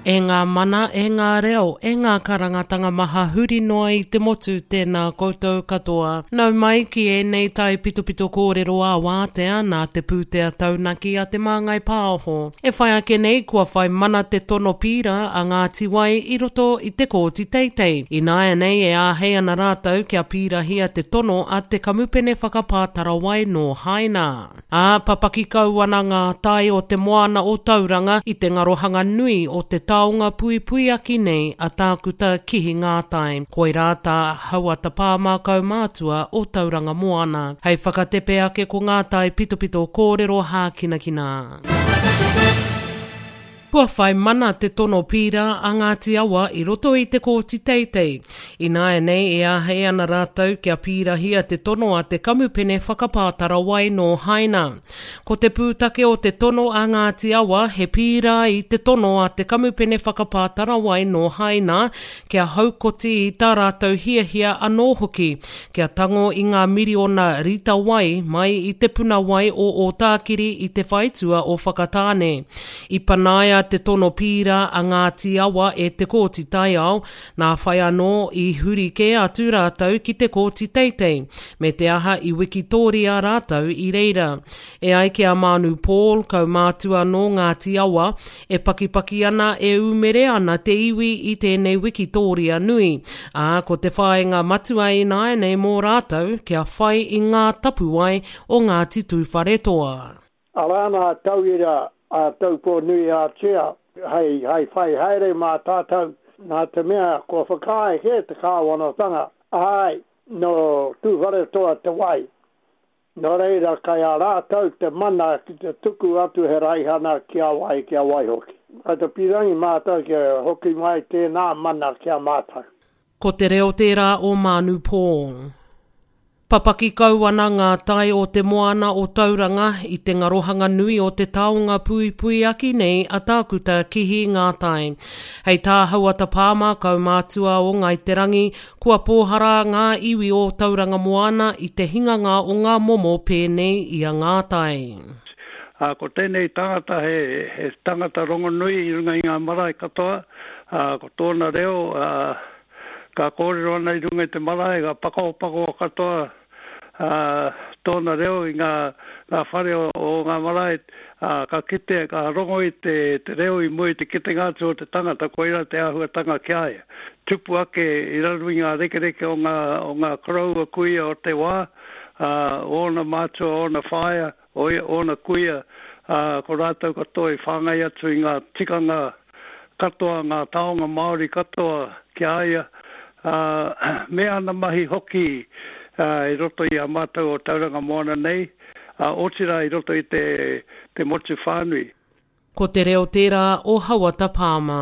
E ngā mana, e ngā reo, e ngā karangatanga maha huri noa i te motu tēnā koutou katoa. Nau mai ki e nei tai pito kōrero a wātea nā te pūtea taunaki a te māngai pāho. E whai ake nei kua whai mana te tono pīra a ngā tiwai i roto i te kōti teitei. I nāia nei e āhei ana rātau kia pīra hia te tono a te kamupene whakapātara wai no haina. A papaki kauana ngā tai o te moana o tauranga i te ngarohanga nui o te taonga pui aki nei a tākuta kihi ngā tai. Koi rāta hauata pāmakau mātua o tauranga moana. Hei whakatepe ake ko ngā tai pito kōrero hākinakina. Kua whai mana te tono pīra a Ngāti Awa i roto i te kōti teitei. I nāia nei e āhei ana rātau kia pīra hia te tono a te kamupene whakapātara wai no haina. Ko te pūtake o te tono a Ngāti Awa he pīra i te tono a te kamupene whakapātara wai no haina kia haukoti i tā rātau hia anō hoki. Kia tango i ngā miriona rita wai mai i te puna wai o tākiri i te whaitua o whakatāne. I panaia te tono pīra a Ngāti Awa e te kōti taiao, nā whai anō i huri ke atu rātau ki te kōti teitei, me te aha i Wikitoria rātau i reira. E ai ki a Manu Paul, kau mātua no Ngāti Awa, e pakipaki ana e umere ana te iwi i tēnei Wikitoria nui. Ko te whaenga matua i nāia nei mō rātau, kia whai i ngā tapuai o Ngāti Tūwharetoa. Alana tauira a taupo nui a tia, hei whai haere mā tātou, nā te mea ko whakae he te kāwanatanga. Ai, no Tūwharetoa te wai. No reira kai a rātau te mana ki te tuku atu he raihana kia wai hoki. Ai te pirangi mātau kia hoki mai tēnā mana kia mātau. Ko te reo tērā o Manu Paul. Papaki kauana ngā tai o te moana o tauranga i te ngarohanga nui o te taonga pui aki nei a tākuta kihi ngā tai. Hei tā hauata pāma kau mātua o ngai te rangi kua pōhara ngā iwi o tauranga moana i te hinganga o ngā momo pēnei i a ngā tai. Ko tēnei tangata he tangata rongo nui i runga i ngā marae katoa. Ko tōna reo ka kōrero ana i runga i te marae ka pako katoa. Tōna reo i ngā whare o ngā marae ka kite, ka rongo i te reo i mui te kite ngātu o te tangata koira te ahuatanga kia e. Tupu ake i raru i ngā reke o ngā karaua kuia o te wā, ona mātua, ona whaia, ona kuia, ko rātau katoa i whāngai atu i ngā tikanga katoa, ngā taonga Māori katoa kia aia, me ana mahi hoki i roto i a mātau o tauranga moana nei, otira i roto i te motu whānui. Ko te reo tērā o hauata pāma.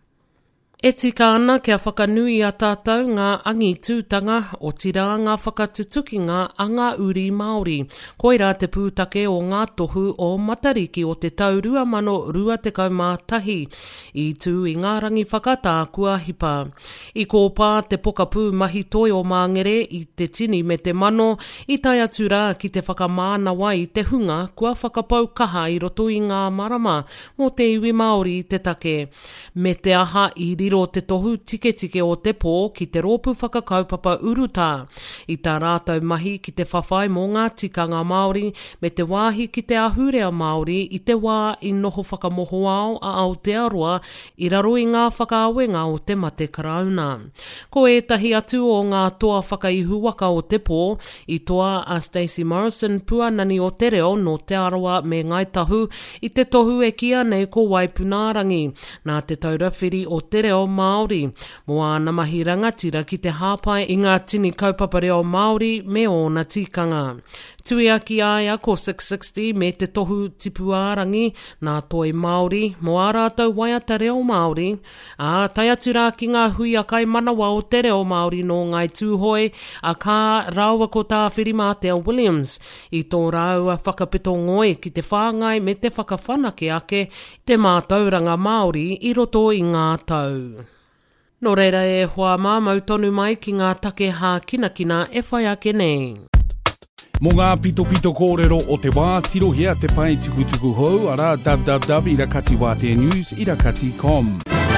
E tika ana kia whakanui a tātou ngā angi tūtanga o tira ngā whakatutukinga a ngā uri Māori. Koira te pūtake o ngā tohu o Matariki o te tau 2021 i tū i ngā rangi whakatā kua hipa. I kōpā te pokapū mahi toi o Māngere i te tini me te mano i tai atu rā ki te whakamāna wai te hunga kua whakapau kaha i roto i ngā marama mō te iwi Māori i te take. Me te aha i riro te tohu tike o te pō ki te rōpu whakakaupapa urutā. I tā rātau mahi ki te whawhai mō ngā tikanga Māori me te wāhi ki te ahurea Māori i te wā i noho whakamoho ao a Aotearoa i raro i ngā whakaawenga o te mate karauna. Ko ētahi atu o ngā toa whakaihu waka o te pō i toa a Stacey Morrison puanani o te reo no te aroa me Ngaitahu i te tohu e kia nei ko Waipunārangi nā te taurawhiri o te reo Māori. Mo ana mahi rangatira ki te hāpai i ngā tini kaupapa reo Māori me ona tikanga. Tui aki aia ko 660 me te tohu tipuārangi nā toi Māori mo a rātau waiata reo Māori. Tai atu rā ki ngā hui a kai manawa o te reo Māori no ngai tūhoi a kā raua ko tā whirimātea Williams i tō raua whakapito ngoi ki te whāngai me te whakawhanake ake te mātauranga Māori i roto i ngā tau. Nō reira e hoa māmau tonu mai ki ngā take hākinakina e whai ake nei. Mō ngā pito kōrero o te wā, tirohia te pai tukutuku hou, ara www.irakatiwātenews.com.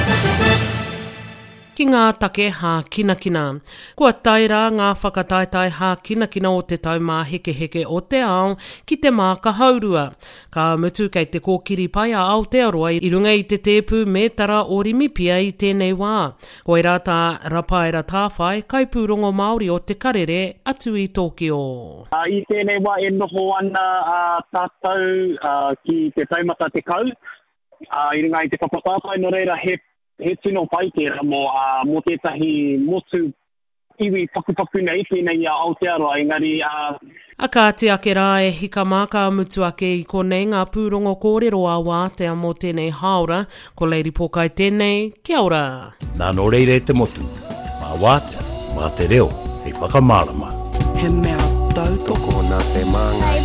Ki ngā take hā kinakina. Kua taira ngā whakataetai hā kinakina o te taumā heke o te ao ki te mā ka haurua. Ka mutu kei te kōkiri pai a Aotearoa i runga i te tēpū mētara o rimipia i tēnei wā. Koe rata rapaera tāwhai, kaipūrongo Māori o te karere atu i Tokyo. I tēnei wā e noho ana tātou ki te taumata te kau. I runga i te whakatātai no reira he tino pai tērā mō tētahi motu iwi pakupaku nei tēnei a Aotearoa, engari... Aka te ake rā e hika māka mutu ake i konei ngā pūrongo kōrero a wātea mō tēnei haora, ko Lady Pokai tēnei, kia ora. Nā no reire te motu, mā wātea, mā te reo, hei whakamārama. He mea tautoko nā te māngai.